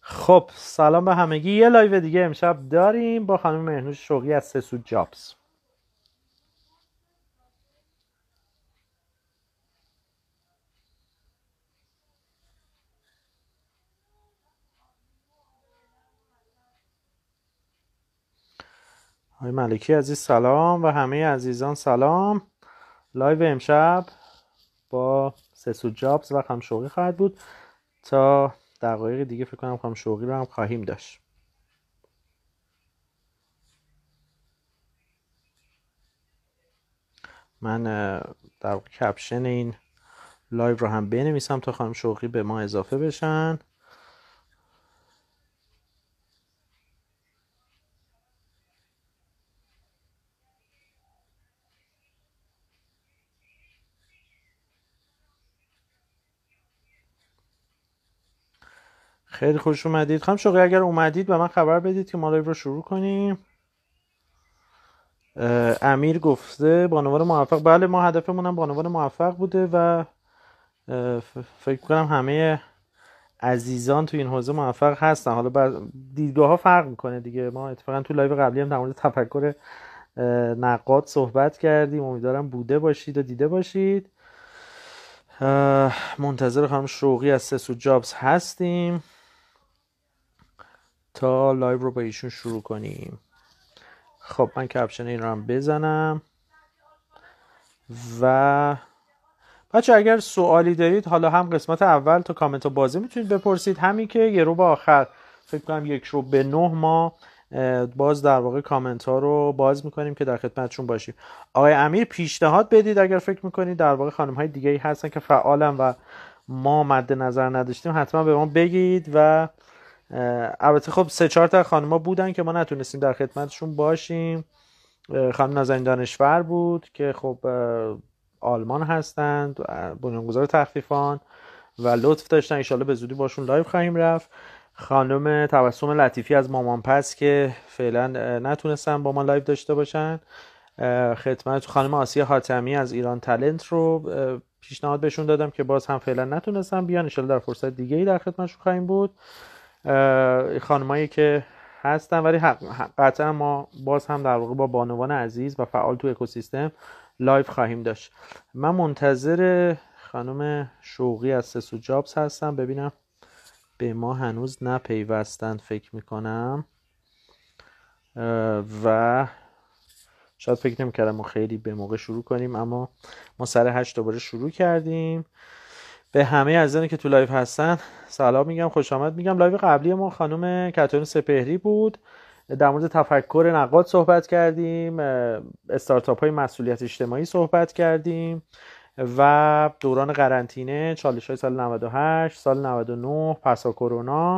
خب سلام به همگی. یه لایو دیگه امشب داریم با خانم مهنوش شوقی از سسود جابز. آقای ملکی عزیز سلام و همه عزیزان سلام. لایو امشب با سسود جابز و خانم شوقی خواهد بود. تا دقایق دیگه فکر کنم خانم شوقی رو هم خواهیم داشت. من در واقع کپشن این لایو رو هم بنویسم تا خانم شوقی به ما اضافه بشن. خیلی خوش اومدید خانم شوقی. اگر اومدید به من خبر بدید که ما لایو رو شروع کنیم. امیر گفته بانوان موفق. بله ما هدفمون هم بانوان موفق بوده و فکر کنم همه عزیزان تو این حوزه موفق هستن. حالا دیدگاه ها فرق میکنه دیگه. ما اتفاقا تو لایو قبلی هم در مورد تفکر نقاد صحبت کردیم. امیدوارم بوده باشید و دیده باشید. منتظر خانم شوقی از سسود جابز هستیم تا لایو رو با ایشون شروع کنیم. خب من کپشن این رو هم بزنم و بچه اگر سوالی دارید حالا هم قسمت اول تا کامنت ها بازه میتونید بپرسید، همین که یه رو به آخر فکر کنم 8:45 ما باز در واقع کامنت ها رو باز میکنیم که در خدمتشون باشیم. آقای امیر پیشنهاد بدید اگر فکر میکنید در واقع خانم های دیگه هستن که فعالن و ما مد نظر نداشتیم حتما به ما بگید. و البته خب 3-4 تا خانم ها بودن که ما نتونستیم در خدمتشون باشیم. خانم نازنین دانشور بود که خب آلمان هستند، بنیانگذار تخفیفان و لطف داشتن. انشالله به زودی باشون لایو خواهیم رفت. خانم تبسم لطیفی از مامان پس که فعلا نتونستن با ما لایو داشته باشن. خدمت خانم آسیا حاتمی از ایران تالنت رو پیشنهاد بهشون دادم که باز هم فعلا نتونستن بیان. انشالله در فرصت دیگه ای در خدمتشون خواهیم بود. خانمایی که هستن ولی قطعا ما باز هم در واقع با بانوان عزیز و فعال تو اکوسیستم لایو خواهیم داشت. من منتظر خانم شوقی از سسود جابز هستم. ببینم به ما هنوز نپیوستن فکر میکنم و شاید فکر نمیکردم ما خیلی به موقع شروع کنیم، اما ما سر 8 دوباره شروع کردیم. به همه عزیزانی که تو لایو هستن سلام میگم، خوش آمد میگم. لایو قبلی ما خانم کاترین سپهری بود. در مورد تفکر نقاد صحبت کردیم، استارتاپ های مسئولیت اجتماعی صحبت کردیم و دوران قرنطینه، چالش های سال 98، سال 99 پسا کرونا